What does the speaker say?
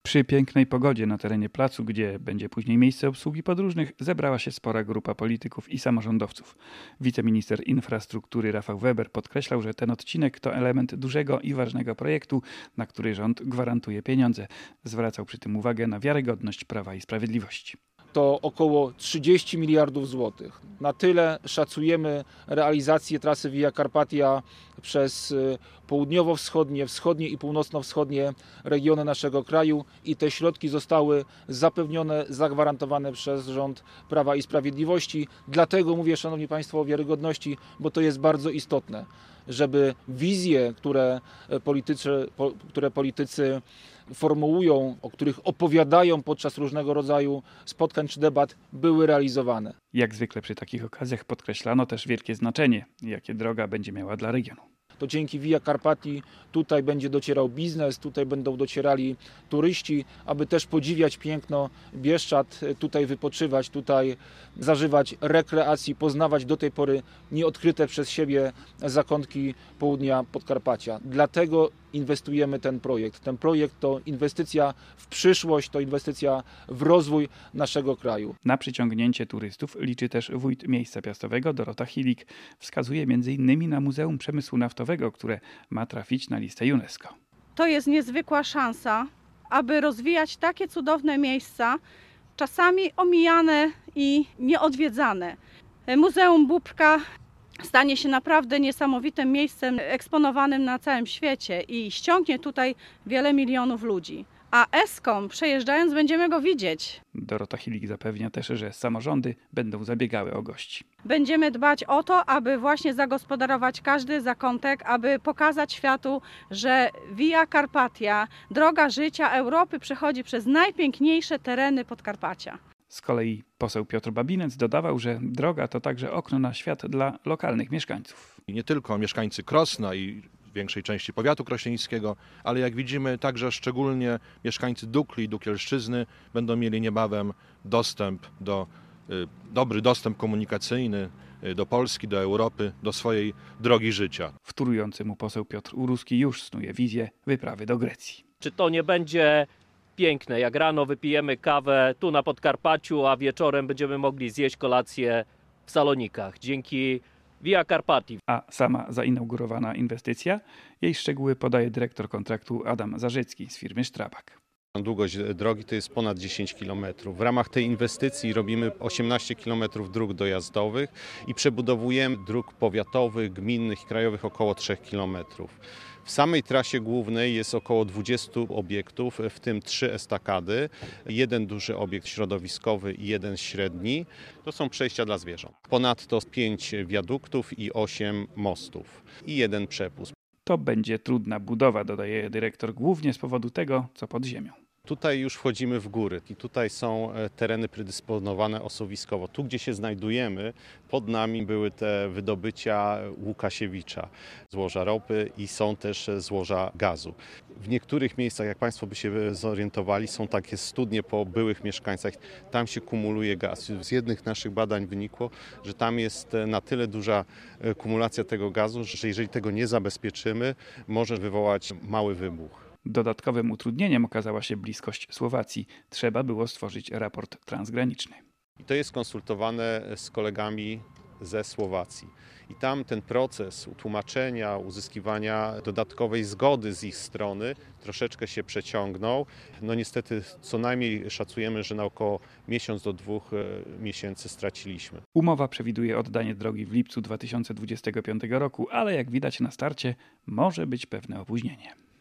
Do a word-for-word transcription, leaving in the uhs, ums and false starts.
Przy pięknej pogodzie na terenie placu, gdzie będzie później miejsce obsługi podróżnych, zebrała się spora grupa polityków i samorządowców. Wiceminister infrastruktury Rafał Weber podkreślał, że ten odcinek to element dużego i ważnego projektu, na który rząd gwarantuje pieniądze. Zwracał przy tym uwagę na wiarygodność Prawa i Sprawiedliwości. To około trzydzieści miliardów złotych. Na tyle szacujemy realizację trasy Via Carpatia przez południowo-wschodnie, wschodnie i północno-wschodnie regiony naszego kraju i te środki zostały zapewnione, zagwarantowane przez rząd Prawa i Sprawiedliwości. Dlatego mówię, szanowni państwo, o wiarygodności, bo to jest bardzo istotne, żeby wizje, które politycy, które politycy formułują, o których opowiadają podczas różnego rodzaju spotkań czy debat, były realizowane. Jak zwykle przy takich okazjach podkreślano też wielkie znaczenie, jakie droga będzie miała dla regionu. To dzięki Via Carpatii tutaj będzie docierał biznes, tutaj będą docierali turyści, aby też podziwiać piękno Bieszczad, tutaj wypoczywać, tutaj zażywać rekreacji, poznawać do tej pory nieodkryte przez siebie zakątki południa Podkarpacia. Dlatego inwestujemy ten projekt. Ten projekt to inwestycja w przyszłość, to inwestycja w rozwój naszego kraju. Na przyciągnięcie turystów liczy też wójt miejsca piastowego Dorota Hilik. Wskazuje między innymi na Muzeum Przemysłu Naftowego, które ma trafić na listę UNESCO. To jest niezwykła szansa, aby rozwijać takie cudowne miejsca, czasami omijane i nieodwiedzane. Muzeum Bóbrka stanie się naprawdę niesamowitym miejscem eksponowanym na całym świecie i ściągnie tutaj wiele milionów ludzi. A Eskom, przejeżdżając, będziemy go widzieć. Dorota Hilik zapewnia też, że samorządy będą zabiegały o gości. Będziemy dbać o to, aby właśnie zagospodarować każdy zakątek, aby pokazać światu, że Via Carpatia, droga życia Europy, przechodzi przez najpiękniejsze tereny Podkarpacia. Z kolei poseł Piotr Babinec dodawał, że droga to także okno na świat dla lokalnych mieszkańców. I nie tylko mieszkańcy Krosna i większej części powiatu krośnieńskiego, ale jak widzimy także szczególnie mieszkańcy Dukli i Dukielszczyzny będą mieli niebawem dostęp do, dobry dostęp komunikacyjny do Polski, do Europy, do swojej drogi życia. Wtórujący mu poseł Piotr Uruski już snuje wizję wyprawy do Grecji. Czy to nie będzie piękne, jak rano wypijemy kawę tu na Podkarpaciu, a wieczorem będziemy mogli zjeść kolację w Salonikach dzięki Via Carpatii. A sama zainaugurowana inwestycja, jej szczegóły podaje dyrektor kontraktu Adam Zarzycki z firmy Strabag. Długość drogi to jest ponad dziesięć kilometrów. W ramach tej inwestycji robimy osiemnaście kilometrów dróg dojazdowych i przebudowujemy dróg powiatowych, gminnych i krajowych około trzech kilometrów. W samej trasie głównej jest około dwudziestu obiektów, w tym trzy estakady, jeden duży obiekt środowiskowy i jeden średni. To są przejścia dla zwierząt. Ponadto pięć wiaduktów i osiem mostów i jeden przepust. To będzie trudna budowa, dodaje dyrektor, głównie z powodu tego, co pod ziemią. Tutaj już wchodzimy w góry i tutaj są tereny predysponowane osuwiskowo. Tu, gdzie się znajdujemy, pod nami były te wydobycia Łukasiewicza, złoża ropy i są też złoża gazu. W niektórych miejscach, jak Państwo by się zorientowali, są takie studnie po byłych mieszkańcach. Tam się kumuluje gaz. Z jednych naszych badań wynikło, że tam jest na tyle duża kumulacja tego gazu, że jeżeli tego nie zabezpieczymy, może wywołać mały wybuch. Dodatkowym utrudnieniem okazała się bliskość Słowacji. Trzeba było stworzyć raport transgraniczny. I to jest konsultowane z kolegami ze Słowacji. I tam ten proces tłumaczenia, uzyskiwania dodatkowej zgody z ich strony troszeczkę się przeciągnął. No niestety co najmniej szacujemy, że na około miesiąc do dwóch miesięcy straciliśmy. Umowa przewiduje oddanie drogi w lipcu dwa tysiące dwudziestego piątego roku, ale jak widać na starcie może być pewne opóźnienie.